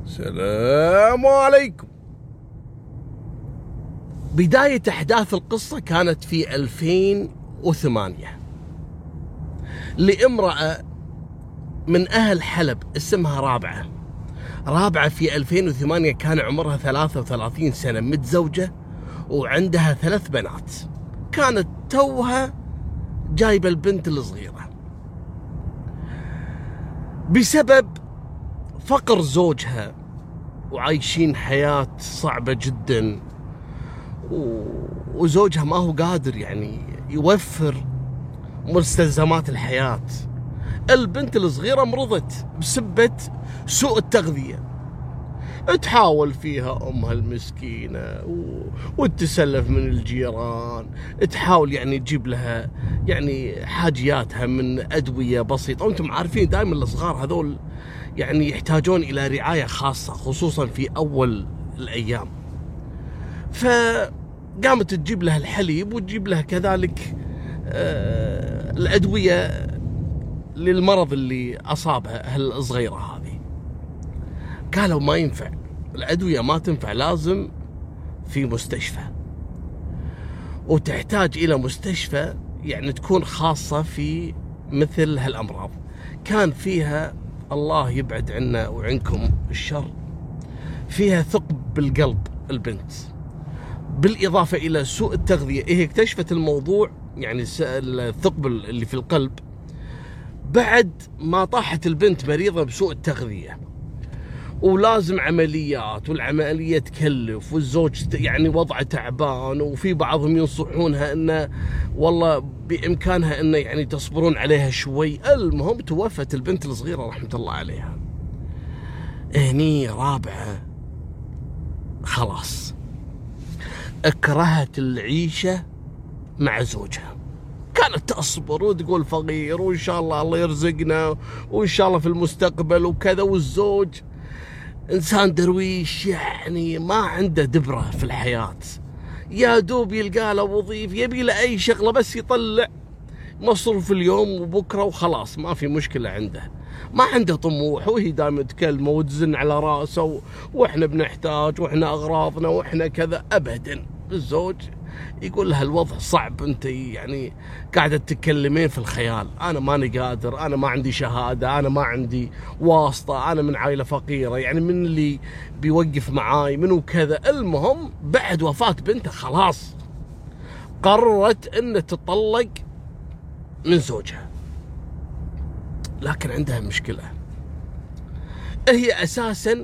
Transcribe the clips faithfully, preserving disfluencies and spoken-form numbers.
السلام عليكم. بداية أحداث القصة كانت في ألفين وثمانية لامرأة من أهل حلب اسمها رابعة. رابعة في ألفين وثمانية كان عمرها ثلاثة وثلاثين سنة، متزوجة وعندها ثلاث بنات. كانت توها جايبة البنت الصغيرة. بسبب فقر زوجها وعايشين حياة صعبة جدا، وزوجها ما هو قادر يعني يوفر مستلزمات الحياة، البنت الصغيرة مرضت بسبة سوء التغذية. تحاول فيها أمها المسكينة وتسلف من الجيران، تحاول يعني تجيب لها يعني حاجياتها من أدوية بسيطة. وانتم عارفين دائما الصغار هذول يعني يحتاجون إلى رعاية خاصة، خصوصا في أول الأيام. فقامت تجيب لها الحليب وتجيب لها كذلك آه الأدوية للمرض اللي أصابها الصغيرة هذه. قالوا ما ينفع، الأدوية ما تنفع، لازم في مستشفى، وتحتاج إلى مستشفى يعني تكون خاصة في مثل هالأمراض. كان فيها الله يبعد عنا وعنكم الشر، فيها ثقب بالقلب البنت، بالإضافة إلى سوء التغذية. هي اكتشفت الموضوع يعني الثقب اللي في القلب بعد ما طاحت البنت مريضة بسوء التغذية، ولازم عمليات، والعملية تكلف، والزوج يعني وضعه تعبان، وفي بعضهم ينصحونها انه والله بامكانها انه يعني تصبرون عليها شوي. المهم توفت البنت الصغيرة رحمة الله عليها. هني رابعة خلاص اكرهت العيشة مع زوجها. كانت تصبر وتقول فقير وإن شاء الله الله يرزقنا وإن شاء الله في المستقبل وكذا، والزوج إنسان درويش يعني ما عنده دبرة في الحياة، يا دوب يلقى له وظيفة، يبي له أي شغلة بس يطلع مصروف اليوم وبكرة وخلاص، ما في مشكلة عنده، ما عنده طموح. وهي دائما تكلمه وتزن على راسه وإحنا بنحتاج وإحنا أغراضنا وإحنا كذا. أبدا الزوج يقول لها الوضع صعب، انت يعني قاعدة تتكلمين في الخيال، انا ماني قادر، انا ما عندي شهادة، انا ما عندي واسطة، انا من عائلة فقيرة، يعني من اللي بيوقف معاي منو كذا. المهم بعد وفاة بنته خلاص قررت ان تطلق من زوجها، لكن عندها مشكلة. هي اساسا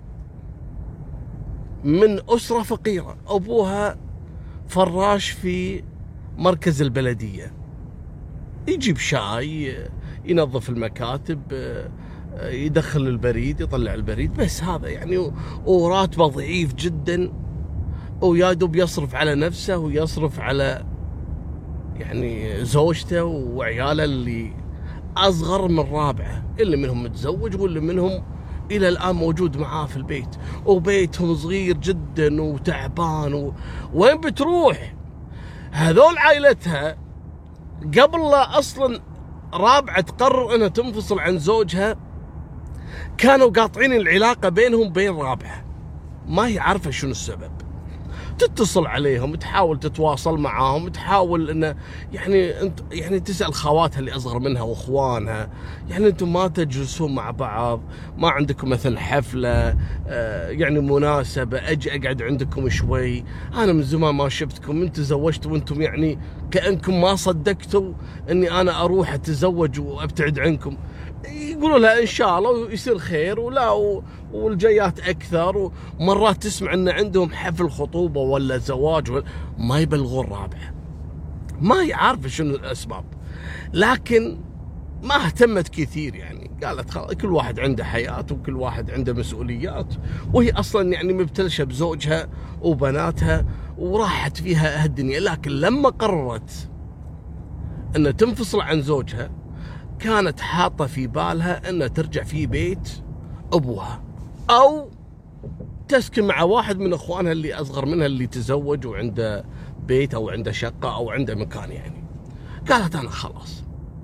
من اسرة فقيرة، ابوها فراش في مركز البلدية، يجيب شاي، ينظف المكاتب، يدخل البريد، يطلع البريد، بس هذا يعني، وراتبه ضعيف جدا، ويا دوب يصرف على نفسه ويصرف على يعني زوجته وعياله اللي أصغر من رابعة، اللي منهم متزوج واللي منهم إلى الآن موجود معاه في البيت، وبيتهم صغير جدا وتعبان. و... وين بتروح؟ هذول عائلتها قبل لا أصلا رابعة تقرر أنها تنفصل عن زوجها كانوا قاطعين العلاقة بينهم بين رابعة، ما هي عارفة شنو السبب. تتصل عليهم، تحاول تتواصل معاهم، تحاول انه يعني انت يعني تسأل خواتها اللي اصغر منها واخوانها، يعني انتم ما تجلسون مع بعض، ما عندكم مثلا حفلة آه يعني مناسبة اجي اقعد عندكم شوي، انا من زمان ما شفتكم، انتم تزوجتوا وانتم يعني كأنكم ما صدقتوا اني انا اروح اتزوج وابتعد عنكم. يقولوا لها ان شاء الله ويصير خير، ولا والجيات اكثر، ومرات تسمع ان عندهم حفل خطوبه ولا زواج ولا ما يبلغون رابعه، ما هي عارفه شنو الاسباب، لكن ما اهتمت كثير. يعني قالت خلاص كل واحد عنده حياه وكل واحد عنده مسؤوليات، وهي اصلا يعني مبتلشه بزوجها وبناتها وراحت فيها هالدنيا. لكن لما قررت ان تنفصل عن زوجها كانت حاطة في بالها أنها ترجع في بيت أبوها، أو تسكن مع واحد من أخوانها اللي أصغر منها اللي تزوج وعنده بيت أو عنده شقة أو عنده مكان. يعني قالت أنا خلاص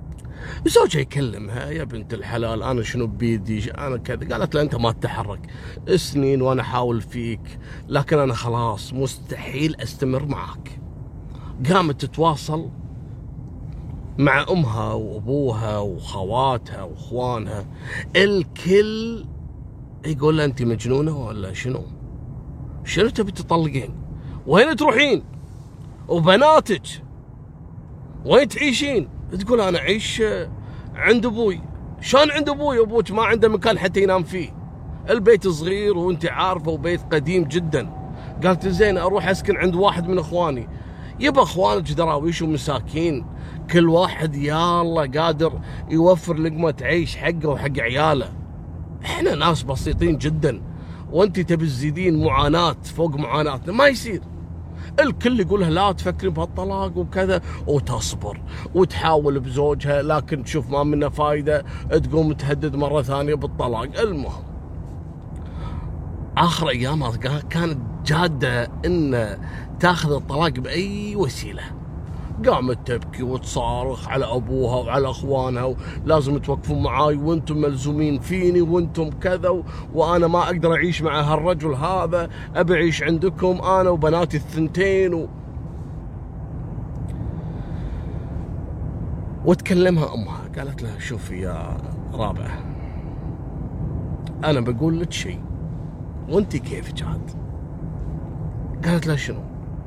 زوجها يكلمها: يا بنت الحلال أنا شنو بيدي، أنا كذا. قالت له: أنت ما تتحرك سنين وأنا أحاول فيك، لكن أنا خلاص مستحيل أستمر معك. قامت تتواصل مع أمها وأبوها وخواتها وأخوانها، الكل يقول لها: أنت مجنونة ولا شنو؟ شنو تبي تطلقين؟ وين تروحين؟ وبناتك وين تعيشين؟ تقول: أنا أعيش عند أبوي. شلون عند أبوي؟ أبوك ما عنده مكان حتى ينام فيه، البيت صغير وأنت عارفة وبيت قديم جدا. قالت: زين أروح أسكن عند واحد من إخواني. يبا إخوانك دراويش ومساكين، كل واحد يا الله قادر يوفر لقمة عيش حقه وحق عياله. إحنا ناس بسيطين جدا، وأنت تبي تزيدين معاناة فوق معاناتنا، ما يصير. الكل يقولها: لا تفكري بهالطلاق وكذا، وتصبر وتحاول بزوجها، لكن تشوف ما منه فايدة تقوم تهدد مرة ثانية بالطلاق. المهم آخر أيامها كانت جادة إن تاخذ الطلاق بأي وسيلة. قامت تبكي وتصارخ على أبوها وعلى أخوانها: لازم توقفون معاي، وأنتم ملزومين فيني، وأنتم كذا، وأنا ما أقدر أعيش مع هالرجل هذا، أبي أعيش عندكم أنا وبناتي الثنتين و... وتكلمها أمها، قالت لها: شوفي يا رابعة، أنا بقول لك شيء وأنت كيفك عاد. قالت لها: شنو؟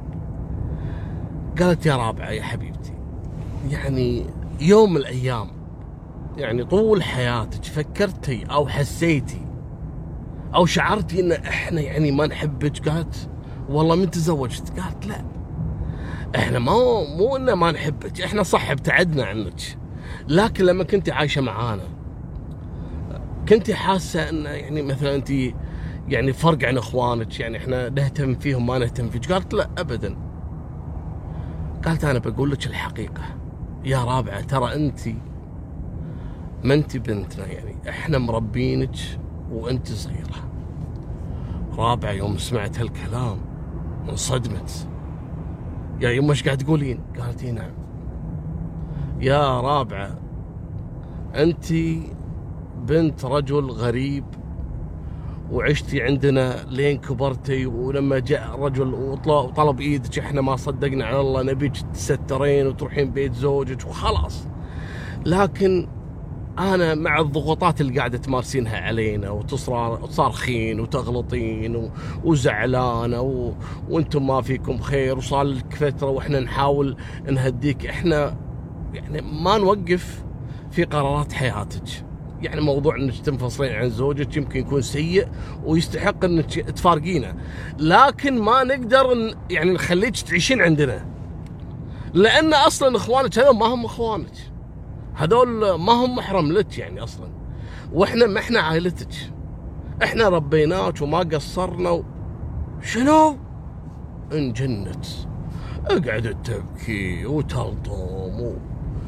قالت: يا رابعة يا حبيبتي، يعني يوم من الأيام، يعني طول حياتك فكرتي أو حسيتي أو شعرتي إن إحنا يعني ما نحبك؟ قالت: والله من تزوجت. قالت: لا، إحنا ما مو إنه ما نحبك، إحنا صح ابتعدنا عنك، لكن لما كنت عايشة معانا كنت حاسة إن يعني مثلا أنت يعني فرق عن إخوانك، يعني إحنا نهتم فيهم ما نهتم فيك. قالت: لا أبدا. قالت: أنا بقول لك الحقيقة يا رابعة، ترى أنت ما أنت بنتنا، يعني إحنا مربينك وأنت صغيرة. رابعة يوم سمعت هالكلام انصدمت: يا يما ايش قاعد تقولين؟ قالت: اي نعم يا رابعة، أنت بنت رجل غريب وعشتي عندنا لين كبرتي، ولما جاء رجل وطلب ايدك احنا ما صدقنا على الله، نبيك تسترين وتروحين بيت زوجك وخلاص. لكن انا مع الضغوطات اللي قاعده تمارسينها علينا وتصارخين وتغلطين وزعلانه و... وانتم ما فيكم خير، وصار لك فتره واحنا نحاول نهديك، احنا يعني ما نوقف في قرارات حياتك. يعني موضوع انك تنفصلين عن زوجك يمكن يكون سيء ويستحق انك تفارقينه، لكن ما نقدر يعني نخليك تعيشين عندنا، لان اصلا اخوانك هذول ما هم اخوانك، هذول ما هم محرم لك يعني اصلا، واحنا ما احنا عائلتك، احنا ربيناك وما قصرنا و... شنو؟ انجنت، اقعدت تبكي وتلطم و...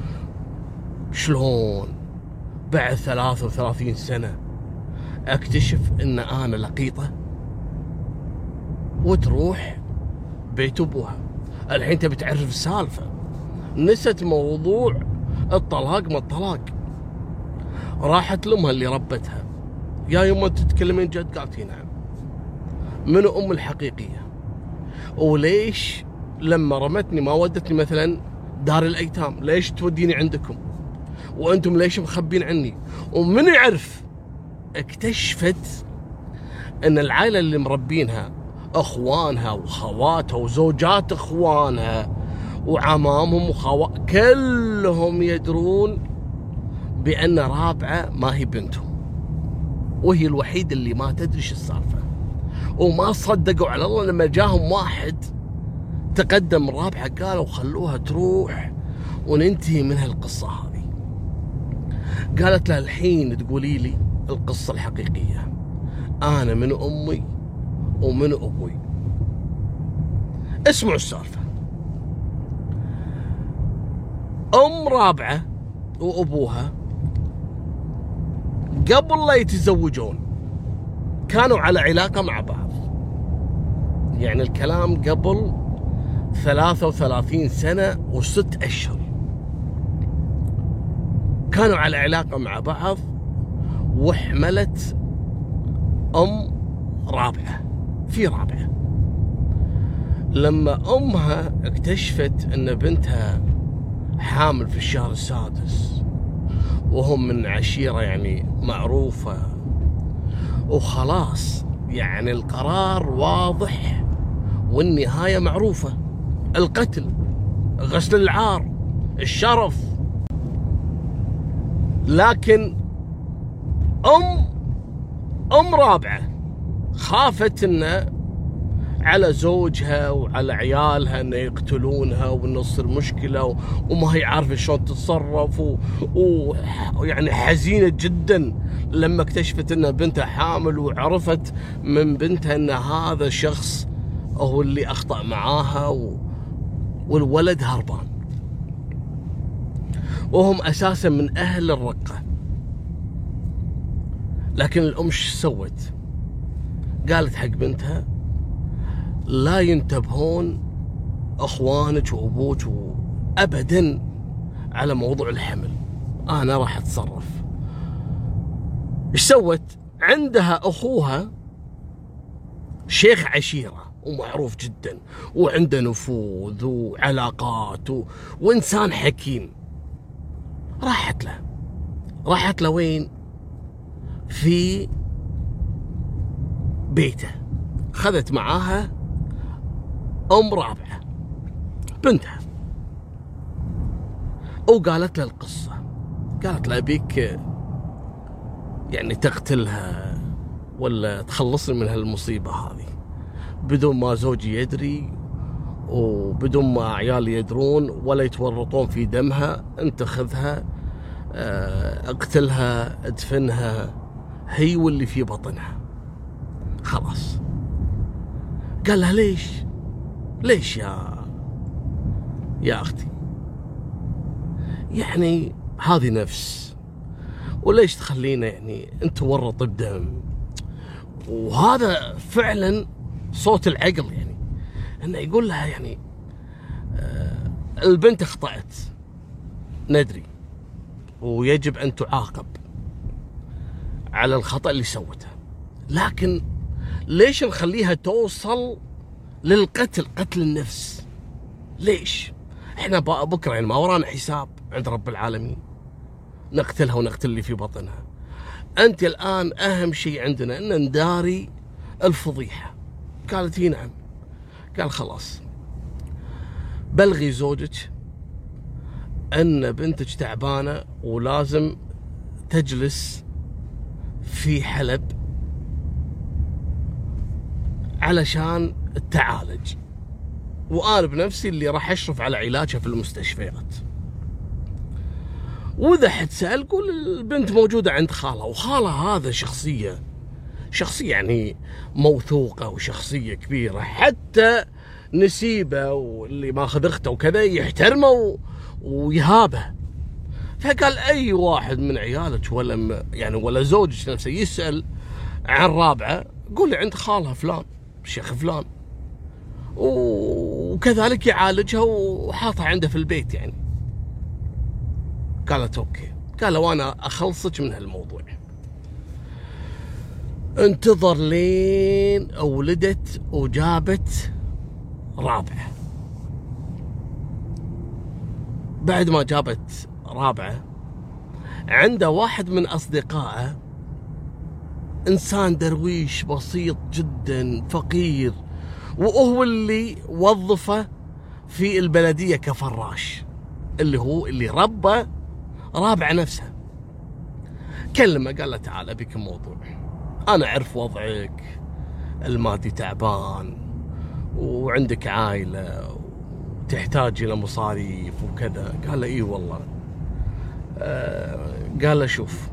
شلون بعد ثلاث وثلاثين سنة اكتشف ان انا لقيطة وتروح بيت ابوها؟ الحين تبي تعرف السالفة، نست موضوع الطلاق ما الطلاق. راحت لامها اللي ربتها: يا يما تتكلمين جد؟ قالت: نعم. منو ام الحقيقية؟ وليش لما رمتني ما ودتني مثلا دار الايتام؟ ليش توديني عندكم وانتم ليش مخبين عني؟ ومن يعرف اكتشفت ان العائله اللي مربينها اخوانها وخواتها وزوجات اخوانها وعمامهم وخوات كلهم يدرون بان رابعه ما هي بنتهم، وهي الوحيده اللي ما تدري شو السالفه، وما صدقوا على الله لما جاهم واحد تقدم رابعه قالوا خلوها تروح وننتهي من هالقصه هذه. قالت لها: الحين تقولي لي القصة الحقيقية، أنا من أمي ومن أبوي. اسمعوا السالفة. أم رابعة وأبوها قبل لا يتزوجون كانوا على علاقة مع بعض، يعني الكلام قبل ثلاثة وثلاثين سنة وست أشهر. كانوا على علاقة مع بعض، وحملت أم رابعة في رابعة. لما أمها اكتشفت أن بنتها حامل في الشهر السادس، وهم من عشيرة يعني معروفة، وخلاص يعني القرار واضح والنهاية معروفة، القتل، غسل العار، الشرف، لكن أم أم رابعة خافت إنه على زوجها وعلى عيالها إنه يقتلونها وإنه تصير مشكلة، وما هي عارفة شلون تتصرف، ويعني حزينة جدا لما اكتشفت إن بنتها حامل، وعرفت من بنتها إن هذا الشخص هو اللي أخطأ معاها، و... والولد هربان، وهم أساسا من أهل الرقة. لكن الأم شو سوت؟ قالت حق بنتها لا ينتبهون أخوانك وأبوك أبدا على موضوع الحمل، أنا راح أتصرف. إيش سوت؟ عندها أخوها شيخ عشيرة ومعروف جدا وعنده نفوذ وعلاقات و... وإنسان حكيم. راحت له راحت له وين؟ في بيته. خذت معاها أم رابعة بنتها، وقالت له القصة. قالت له أبيك يعني تقتلها ولا تخلصني من هالمصيبة هذه بدون ما زوجي يدري، وبدون ما عيالي يدرون ولا يتورطون في دمها. انت خذها، اقتلها، ادفنها هي واللي في بطنها، خلاص. قال لها ليش ليش يا يا اختي؟ يعني هذه نفس، وليش تخلينا يعني انت ورط بدم؟ وهذا فعلا صوت العقل، يعني انه يقول لها يعني آه البنت اخطأت، ندري، ويجب ان تعاقب على الخطأ اللي سوته، لكن ليش نخليها توصل للقتل، قتل النفس؟ ليش؟ احنا بكره يعني ما ورانا حساب عند رب العالمين، نقتلها ونقتل اللي في بطنها. انت الان اهم شيء عندنا ان نداري الفضيحه. قالت هي نعم. قال خلاص، بلغي زوجك ان بنتك تعبانه ولازم تجلس في حلب علشان تعالج، وانا بنفسي اللي راح اشرف على علاجها في المستشفيات. واذا حد سأل قول البنت موجودة عند خالها، وخالها هذا شخصية شخصية يعني موثوقة وشخصية كبيرة، حتى نسيبه واللي ماخذ اخته وكذا يحترمه ويهابه. فقال اي واحد من عيالك ولا يعني ولا زوجك نفسه يسأل عن رابعة قول لي عند خالها فلان الشيخ فلان، وكذلك يعالجها وحاطها عنده في البيت يعني. قالت اوكي. قال وانا اخلصك من هالموضوع. انتظر لين ولدت وجابت رابعة. بعد ما جابت رابعة عنده واحد من اصدقائه، انسان درويش بسيط جدا فقير، وهو اللي وظفه في البلدية كفراش، اللي هو اللي ربى رابعة نفسها. كلمه قال له تعال ابيك موضوع، انا اعرف وضعك المادي تعبان وعندك عائلة وتحتاج الى مصاريف وكذا. قال له اي والله. آه قال له شوف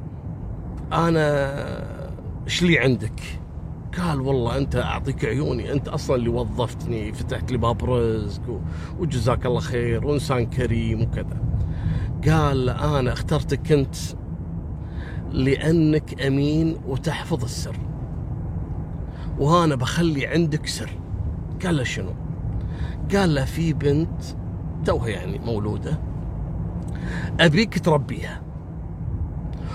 انا ايش لي عندك؟ قال والله انت اعطيك عيوني، انت اصلا اللي وظفتني، فتحت لي باب رزق وجزاك الله خير وانسان كريم وكذا. قال انا اخترتك انت لانك امين وتحفظ السر، وانا بخلي عندك سر. قال له شنو؟ قال له في بنت توها يعني مولودة ابيك تربيها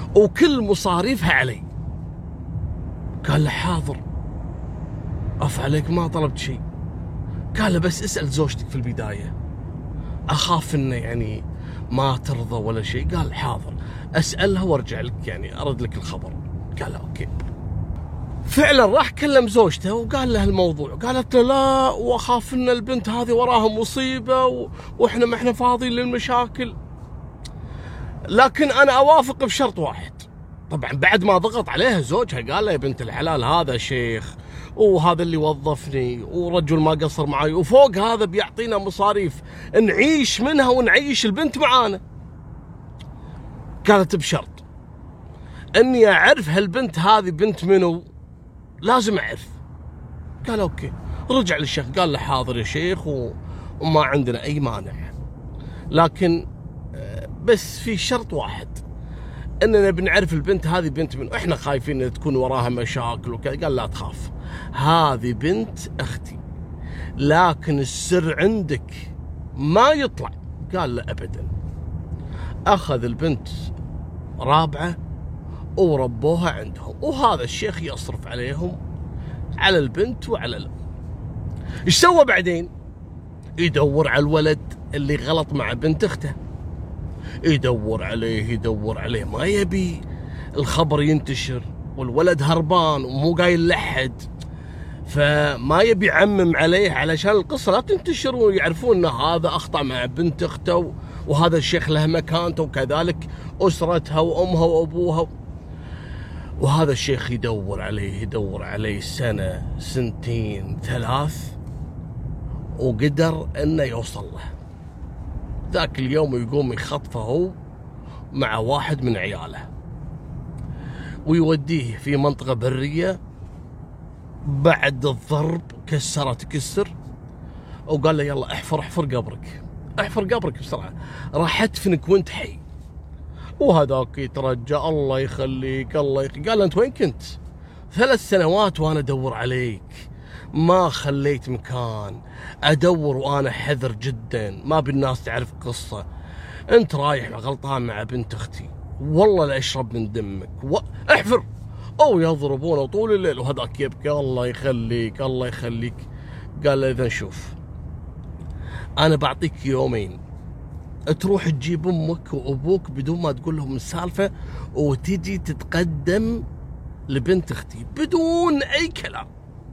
وكل مصاريفها علي. قال له حاضر، عف عليك ما طلبت شيء. قال له بس اسأل زوجتك في البداية، أخاف إنه يعني ما ترضى ولا شيء. قال حاضر أسألها وارجع لك، يعني أرد لك الخبر. قال أوكي. فعلا راح كلم زوجته وقال لها الموضوع. قالت له لا، وأخاف إن البنت هذه وراها مصيبة و... وإحنا ما إحنا فاضيين للمشاكل، لكن أنا أوافق بشرط واحد. طبعا بعد ما ضغط عليها زوجها قال لها يا بنت الحلال هذا شيخ وهذا اللي وظفني ورجل ما قصر معي، وفوق هذا بيعطينا مصاريف نعيش منها ونعيش البنت معانا. قالت بشرط اني اعرف هالبنت هذه بنت منو، لازم اعرف. قال اوكي. رجع للشيخ قال له حاضر يا شيخ و... وما عندنا اي مانع، لكن بس في شرط واحد، اننا بنعرف البنت هذه بنت منو، احنا خايفين ان تكون وراها مشاكل وكذا. قال لا تخاف، هذه بنت اختي، لكن السر عندك ما يطلع. قال لا ابدا. اخذ البنت رابعه وربوها عندهم، وهذا الشيخ يصرف عليهم على البنت وعلى الام. ايش سوى بعدين؟ يدور على الولد اللي غلط مع بنت اخته، يدور عليه يدور عليه ما يبي الخبر ينتشر، والولد هربان ومو قايل لحد، فما يبي يعمم عليه علشان القصة لا تنتشر ويعرفون ان هذا اخطأ مع بنت اخته وهذا الشيخ له مكانته وكذلك اسرتها وامها وابوها. وهذا الشيخ يدور عليه يدور عليه سنة سنتين ثلاث، وقدر انه يوصل له. ذاك اليوم يقوم يخطفه هو مع واحد من عياله ويوديه في منطقة برية. بعد الضرب كسرة تكسر، وقال له يلا احفر احفر قبرك احفر قبرك بسرعة، راح ادفنك وانت حي. وهذاك يترجى الله يخليك الله يخليك. قال له انت وين كنت؟ ثلاث سنوات وانا ادور عليك، ما خليت مكان، ادور وانا حذر جدا، ما بالناس تعرف قصة، انت رايح غلطان مع بنت اختي، والله لا اشرب من دمك و... احفر. او يضربونه طول الليل وهذاك يبكي الله يخليك الله يخليك. قال له اذا شوف انا بعطيك يومين تروح تجيب امك وابوك بدون ما تقول لهم السالفة، وتجي تتقدم لبنت اختي بدون اي كلام،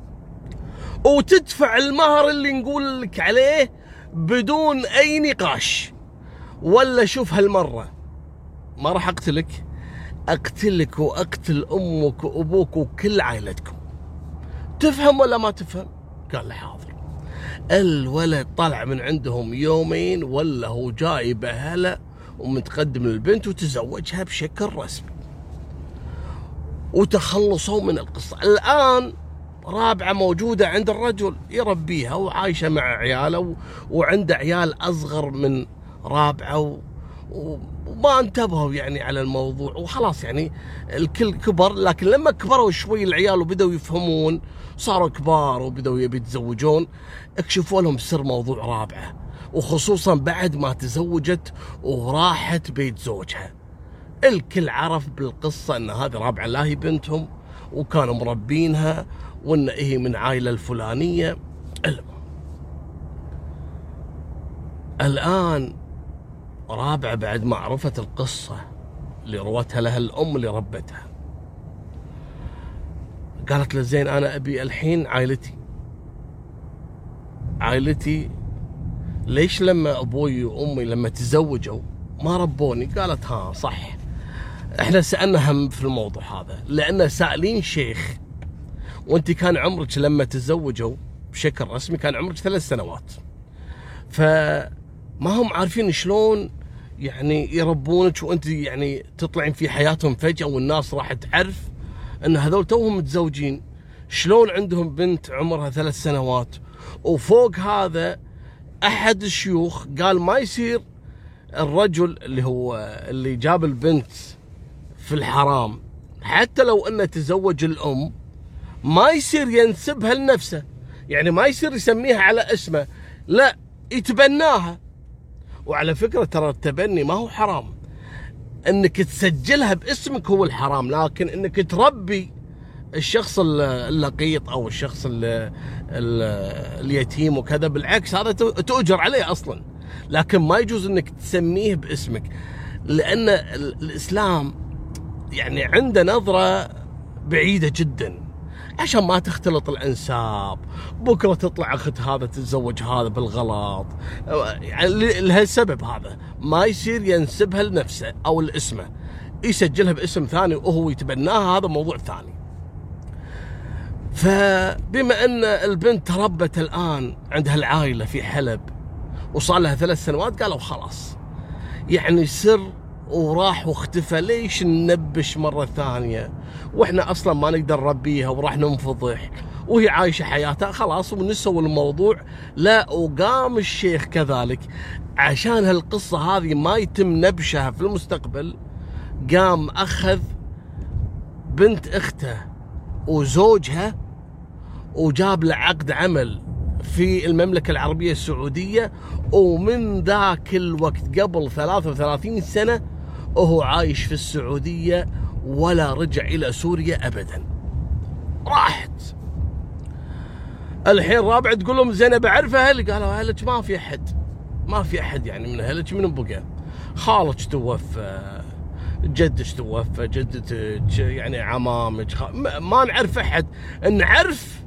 وتدفع المهر اللي نقول لك عليه بدون اي نقاش، ولا شوف هالمرة ما راح اقتلك، اقتلك واقتل امك وابوك وكل عائلتكم. تفهم ولا ما تفهم؟ قال له حاضر. الولد طلع من عندهم يومين ولا هو جاي بهلا ومتقدم للبنت وتزوجها بشكل رسمي، وتخلصوا من القصة. الآن رابعة موجودة عند الرجل يربيها وعايشة مع عياله، وعنده عيال أصغر من رابعة و... وما انتبهوا يعني على الموضوع وخلاص، يعني الكل كبر. لكن لما كبروا شوي العيال وبدأوا يفهمون، صاروا كبار وبدأوا يبي يتزوجون، اكشفوا لهم سر موضوع رابعة، وخصوصا بعد ما تزوجت وراحت بيت زوجها. الكل عرف بالقصة ان هذه رابعة لا هي بنتهم، وكانوا مربينها، وان هي من عائلة الفلانية. الآن رابعة بعد ما عرفت القصة اللي روتها لها الأم اللي ربتها، قالت له زين أنا أبي الحين عائلتي عائلتي ليش لما أبوي وأمي لما تزوجوا ما ربوني؟ قالت ها صح، احنا سألنا هم في الموضوع هذا، لأن سائلين شيخ وانت كان عمرك لما تزوجوا بشكل رسمي كان عمرك ثلاث سنوات، فما هم عارفين شلون يعني يربونك وانت يعني تطلعين في حياتهم فجأة، والناس راح تعرف ان هذول توهم متزوجين، شلون عندهم بنت عمرها ثلاث سنوات. وفوق هذا احد الشيوخ قال ما يصير الرجل اللي هو اللي جاب البنت في الحرام حتى لو انه تزوج الام ما يصير ينسبها لنفسه، يعني ما يصير يسميها على اسمه، لا يتبناها. وعلى فكرة ترى التبني ما هو حرام، انك تسجلها باسمك هو الحرام، لكن انك تربي الشخص اللقيط او الشخص ال ال اليتيم وكذا بالعكس هذا تؤجر عليه اصلا، لكن ما يجوز انك تسميه باسمك، لان الاسلام يعني عنده نظرة بعيدة جدا عشان ما تختلط الانساب، بكره تطلع اخت هذا تتزوج هذا بالغلط، يعني لهالسبب هذا ما يصير ينسبها لنفسه او لاسمه، يسجلها باسم ثاني وهو يتبناها، هذا موضوع ثاني. فبما ان البنت تربت الان عندها العائله في حلب وصار لها ثلاث سنوات، قالوا خلاص يعني سر وراح واختفى، ليش ننبش مرة ثانية واحنا اصلا ما نقدر نربيها وراح ننفضح وهي عايشة حياتها، خلاص ونسوا الموضوع. لا، وقام الشيخ كذلك عشان هالقصة هذه ما يتم نبشها في المستقبل، قام اخذ بنت اخته وزوجها وجاب له عقد عمل في المملكة العربية السعودية، ومن ذاك الوقت قبل ثلاثة وثلاثين سنة وهو عايش في السعودية ولا رجع إلى سوريا أبدا. راحت الحين رابعة تقول لهم زين بعرف أهلك، قالوا أهلك ما في أحد، ما في أحد يعني من أهلك، من بقى خالك توفى، جدك توفى، جدتك يعني عمامك، خ... ما نعرف أحد، نعرف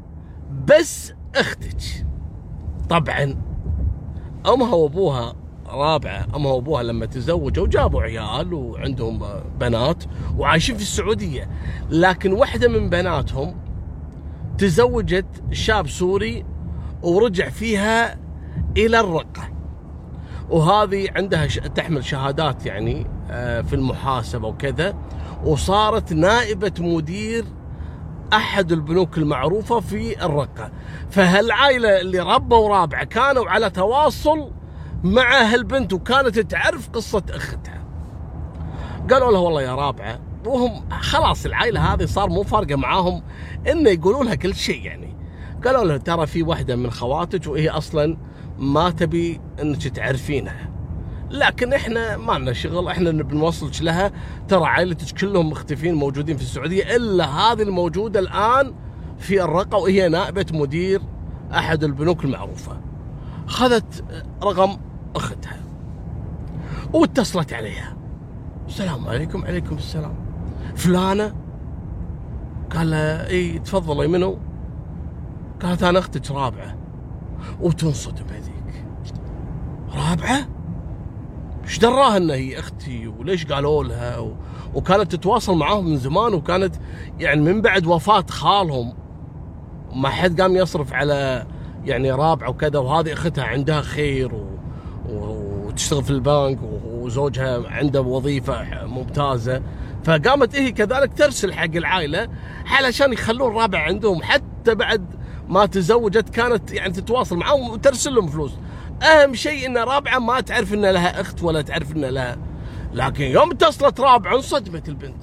بس أختك. طبعا أمها وأبوها رابعة، أمها وأبوها لما تزوجوا جابوا عيال وعندهم بنات وعايشين في السعودية، لكن واحدة من بناتهم تزوجت شاب سوري ورجع فيها إلى الرقة، وهذه عندها تحمل شهادات يعني في المحاسبة وكذا، وصارت نائبة مدير أحد البنوك المعروفة في الرقة. فهالعائلة اللي ربوا رابعة كانوا على تواصل مع هالبنت وكانت تعرف قصة أختها. قالوا لها والله يا رابعة، وهم خلاص العائلة هذه صار مو فارقة معاهم إنه يقولوا لها كل شيء يعني، قالوا لها ترى في واحدة من خواتك وهي أصلا ما تبي إنك تعرفينها، لكن إحنا ما لنا شغل، إحنا بنوصلك لها، ترى عائلتك كلهم مختفين موجودين في السعودية إلا هذه الموجودة الآن في الرقة وهي نائبة مدير أحد البنوك المعروفة. خذت رقم أختها واتصلت عليها، السلام عليكم. عليكم السلام، فلانة؟ قال لها اي تفضلي، منو؟ قالت انا اختك رابعة. وتنصدم هذيك، رابعة؟ ايش دراها ان هي اختي وليش قالوا لها؟ و... وكانت تتواصل معاهم من زمان، وكانت يعني من بعد وفاة خالهم ما حد قام يصرف على يعني رابعة وكذا، وهذه اختها عندها خير و... و... وتشتغل في البنك وزوجها عنده وظيفة ممتازة، فقامت هي كذلك ترسل حق العائلة علشان يخلون رابعة عندهم، حتى بعد ما تزوجت كانت يعني تتواصل معهم وترسل لهم فلوس. أهم شيء إن رابعة ما تعرف إن لها أخت ولا تعرف إن لها، لكن يوم اتصلت رابعة انصدمت البنت.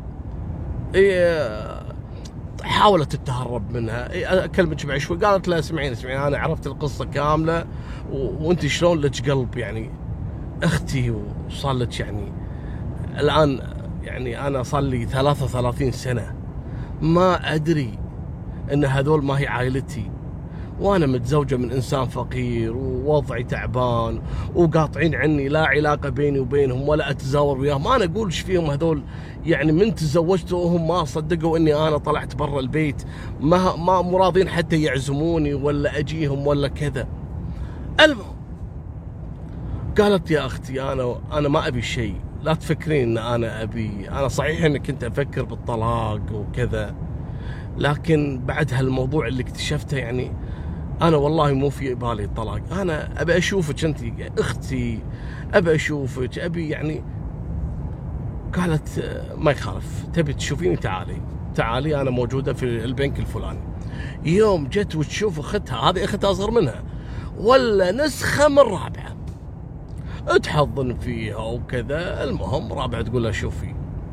إيه حاولت تتهرب منها، إيه أكلمك بعد شوي، قالت لا اسمعين اسمعين أنا عرفت القصة كاملة وأنت شلون لك قلب يعني أختي، وصار لك يعني الآن يعني أنا صار لي ثلاثة وثلاثين سنة ما أدري إن هذول ما هي عائلتي، وأنا متزوجة من إنسان فقير ووضعي تعبان وقاطعين عني، لا علاقة بيني وبينهم ولا أتزاور وياهم. أنا أقول إيش فيهم هذول يعني، من تزوجت وهم ما صدقوا إني أنا طلعت برا البيت، ما ما مراضين حتى يعزموني ولا أجيهم ولا كذا. المهم قالت يا أختي أنا أنا ما أبي شيء، لا تفكرين إن أنا أبي، أنا صحيح إني كنت أفكر بالطلاق وكذا، لكن بعد هالموضوع اللي اكتشفته يعني أنا والله مو في بالي الطلاق، أنا أبي أشوفك أنت أختي، أبي أشوفك، أبي يعني. قالت ما يخالف، تبي تشوفيني تعالي تعالي أنا موجودة في البنك الفلاني. يوم جت وتشوف أختها، هذه أختها أصغر منها ولا نسخة من رابعة، تحضن فيها وكذا. المهم رابعة تقول لها شوفي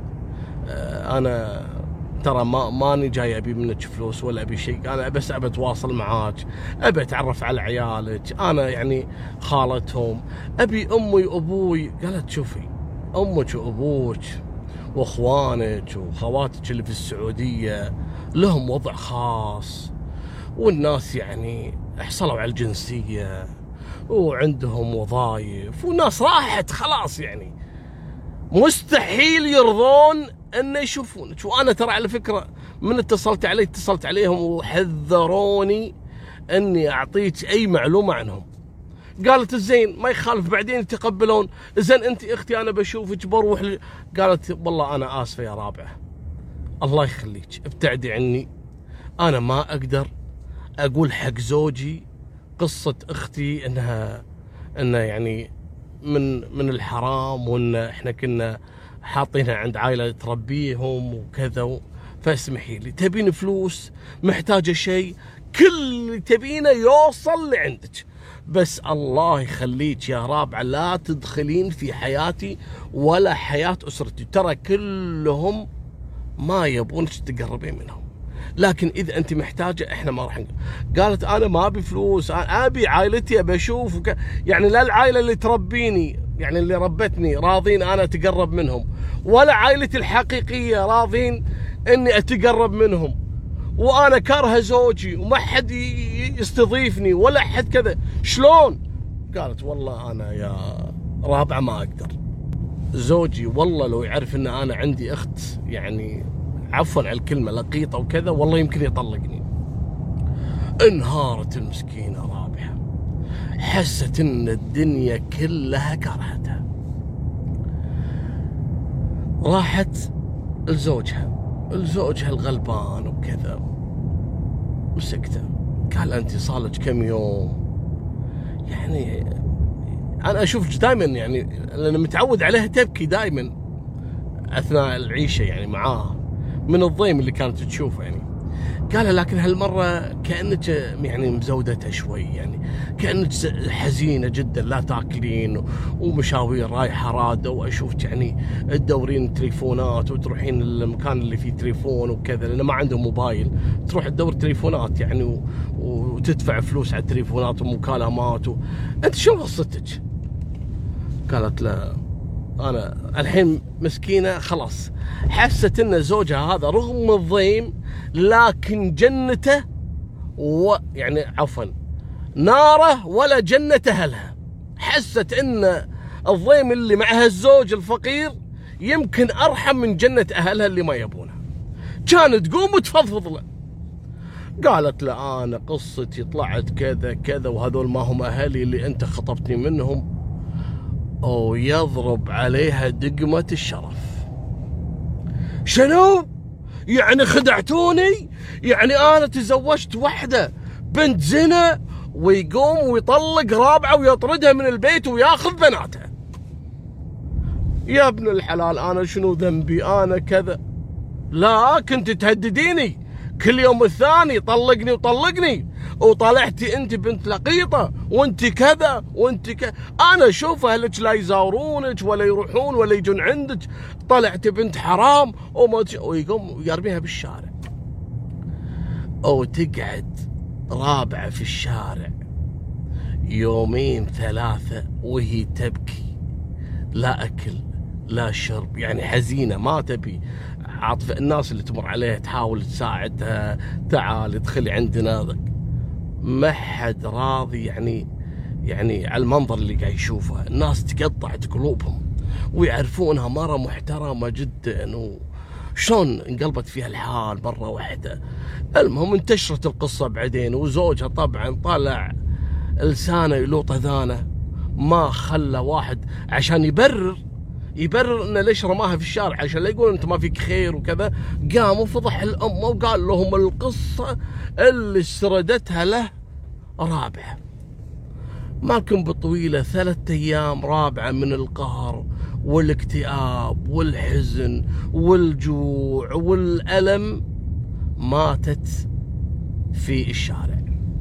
أنا ترى ما ماني جاي ابي منك فلوس ولا ابي شيء، انا بس ابي اتواصل معاك، ابي اتعرف على عيالك، انا يعني خالتهم، ابي امي وابوي. قالت شوفي أمك وأبوك وأخوانك وخواتك اللي في السعودية لهم وضع خاص، والناس يعني حصلوا على الجنسية وعندهم وظائف، والناس راحت خلاص، يعني مستحيل يرضون أن يشوفونك. وأنا ترى على فكرة من اتصلت علي اتصلت عليهم وحذروني أني أعطيك أي معلومة عنهم. قالت الزين ما يخالف بعدين يتقبلون، زين أنت أختي أنا بشوفك بروح ل... قالت والله أنا آسفة يا رابعة، الله يخليك ابتعدي عني، أنا ما أقدر أقول حق زوجي قصة أختي أنها أنها يعني من من الحرام، وأن إحنا كنا حاطينها عند عائلة تربيهم وكذا، فاسمحي لي. تبين فلوس، محتاجة شيء، كل اللي تبينه يوصل لعندك، بس الله يخليك يا رابعة لا تدخلين في حياتي ولا حياة أسرتي، ترى كلهم ما يبونك تقربين منهم، لكن إذا أنت محتاجة إحنا ما راح نقول. قالت أنا ما أبي فلوس، أنا أبي عائلتي أبي أشوف وك... يعني لا العائلة اللي تربيني يعني اللي ربتني راضين أنا أتقرب منهم، ولا عائلتي الحقيقية راضين إني أتقرب منهم، وأنا كارهة زوجي وما حد يستضيفني ولا حد كذا، شلون؟ قالت والله أنا يا رابعة ما أقدر، زوجي والله لو يعرف إن أنا عندي أخت يعني عفوا على الكلمة لقيطة وكذا والله يمكن يطلقني. انهارت المسكينة رابعة، حست إن الدنيا كلها كرهتها، راحت لزوجها لزوجها الغلبان وكذا مسكته، قال أنت صالك كم يوم، يعني أنا أشوفك دائما يعني لأن متعود عليها تبكي دائما أثناء العيشة يعني معاها من الضيم اللي كانت تشوفه يعني. قال لكن هالمرة كأنك يعني مزودتها شوي، يعني كأنك حزينة جدا لا تاكلين ومشاوير رايحة رادة، وأشوفك يعني تدورين تليفونات وتروحين المكان اللي فيه تليفون وكذا، لأن ما عندهم موبايل، تروح تدور تليفونات يعني وتدفع فلوس على التليفونات ومكالمات و... أنت شو قصتك؟ قالت لا أنا الحين مسكينة خلاص حست إن زوجها هذا رغم الضيم لكن جنته ويعني عفوا ناره ولا جنة أهلها، حست إن الضيم اللي معها الزوج الفقير يمكن أرحم من جنة أهلها اللي ما يبونها، كانت تقوم وتفضفض له. قالت لا أنا قصتي طلعت كذا كذا وهذول ما هم أهلي اللي أنت خطبتني منهم، أو يضرب عليها دقمة الشرف. شنو؟ يعني خدعتوني؟ يعني أنا تزوجت واحدة بنت زنا ويقوم ويطلق رابعة ويطردها من البيت وياخذ بناتها؟ يا ابن الحلال أنا شنو ذنبي؟ أنا كذا؟ لا كنت تهدديني كل يوم الثاني طلقني وطلقني، وطلعتي انت بنت لقيطه وانت كذا وانت كذا، انا اشوف اهلك لا يزورونك ولا يروحون ولا يجون عندك، طلعتي بنت حرام وما تش... ويقوم يرميها بالشارع، او تقعد رابعة في الشارع يومين ثلاثة وهي تبكي، لا اكل لا شرب، يعني حزينة ما تبي عاطفة، الناس اللي تمر عليها تحاول تساعدها، تعال ادخلي عندنا، ما حد راضي يعني يعني على المنظر اللي قاعد يشوفه، الناس تقطعت قلوبهم ويعرفونها مرة محترمة جدا وشون انقلبت فيها الحال مرة واحدة. المهم انتشرت القصة بعدين، وزوجها طبعا طلع لسانه يلوط اذانه، ما خلى واحد عشان يبرر يبرر انه ليش رماها في الشارع عشان لا يقول انت ما فيك خير وكذا، قام وفضح الامه وقال لهم القصه اللي سردتها له رابعه. مالكم بطويله ثلاثة ايام رابعه من القهر والاكتئاب والحزن والجوع والالم ماتت في الشارع،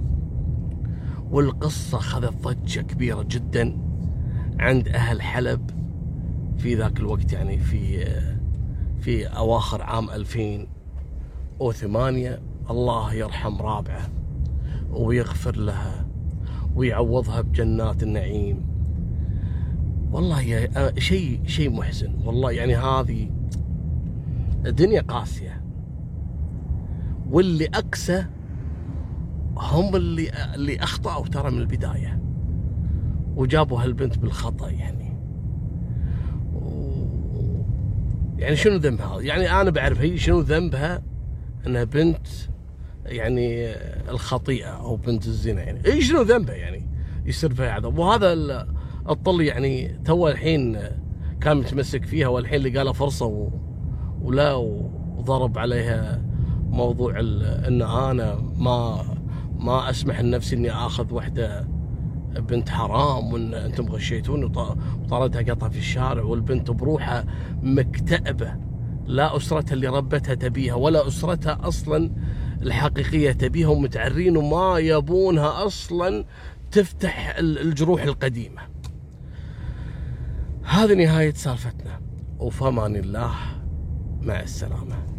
والقصه اخذت ضجه كبيره جدا عند اهل حلب في ذاك الوقت، يعني في في أواخر عام ألفين وثمانية. الله يرحم رابعة ويغفر لها ويعوضها بجنات النعيم. والله يا شيء شيء محزن والله. يعني هذه الدنيا قاسية، واللي أقسى هم اللي اللي أخطأوا ترى من البداية وجابوا هالبنت بالخطأ. يعني و... يعني شنو ذنبها؟ يعني أنا بعرف هي شنو ذنبها، أنها بنت يعني الخطيئة أو بنت الزنا. يعني إيش شنو ذنبها يعني يصير فيها عذاب؟ وهذا الطل يعني تو الحين كان متمسك فيها، والحين اللي قاله فرصة و... ولا وضرب عليها موضوع ان انا ما ما اسمح لنفسي اني اخذ واحده بنت حرام، وان انتم غشيتوني، وطردها قطع في الشارع، والبنت بروحها مكتئبه، لا اسرتها اللي ربتها تبيها ولا اسرتها اصلا الحقيقيه تبيها، ومتعرين وما يبونها اصلا تفتح الجروح القديمه. هذه نهايه سالفتنا، وفمان الله، مع السلامه.